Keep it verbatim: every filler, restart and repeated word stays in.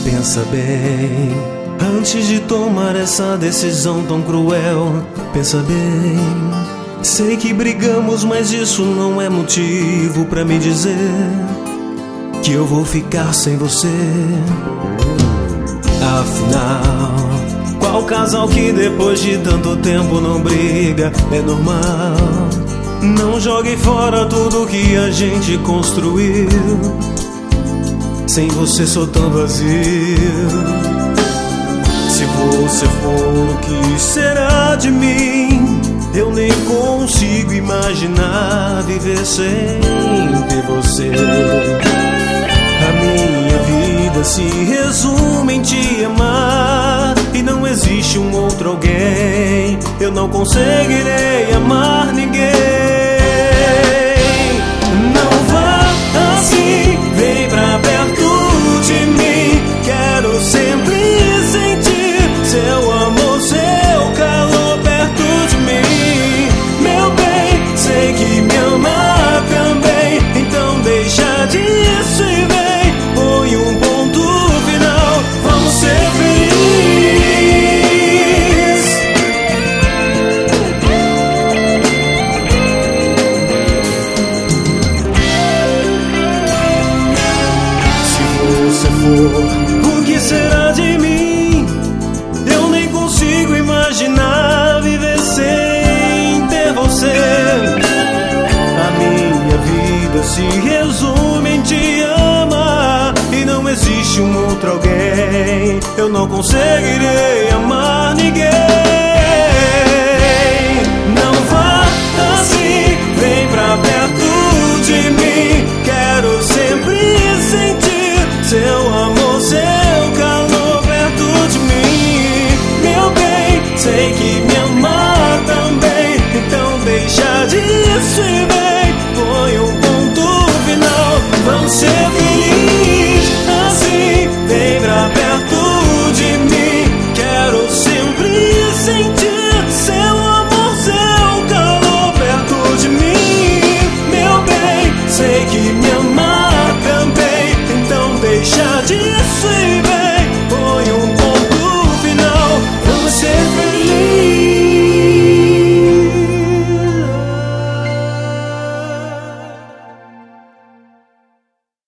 Pensa bem, antes de tomar essa decisão tão cruel. Pensa bem, sei que brigamos, mas isso não é motivo pra me dizer que eu vou ficar sem você. Afinal, qual casal que depois de tanto tempo não briga? É normal. Não jogue fora tudo que a gente construiu. Sem você sou tão vazio. Se você for, o que será de mim? Eu nem consigo imaginar viver sem ter você. A minha vida se resume em te amar, e não existe um outro alguém. Eu não conseguirei amar ninguém. Não vá assim, vem pra perto de mim. Quero sempre sentir seu amor, seu calor perto de mim. Meu bem, sei que me ama também. Então deixa disso e vem, põe um ponto final. Vamos ser felizes. Se for, o que será de mim? Eu nem consigo imaginar viver sem ter você. A minha vida se resume em te amar, e não existe um outro alguém. Eu não conseguirei amar ninguém.